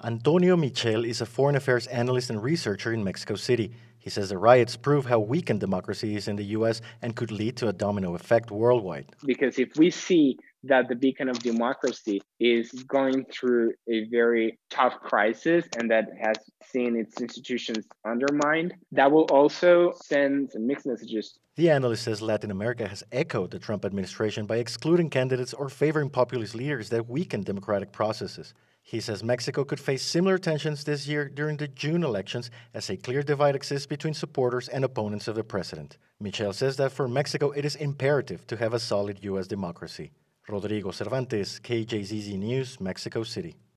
Antonio Michel is a foreign affairs analyst and researcher in Mexico City. He says the riots prove how weakened democracy is in the U.S. and could lead to a domino effect worldwide. Because if we see that the beacon of democracy is going through a very tough crisis and that has seen its institutions undermined, that will also send some mixed messages. The analyst says Latin America has echoed the Trump administration by excluding candidates or favoring populist leaders that weaken democratic processes. He says Mexico could face similar tensions this year during the June elections as a clear divide exists between supporters and opponents of the president. Michel says that for Mexico it is imperative to have a solid U.S. democracy. Rodrigo Cervantes, KJZZ News, Mexico City.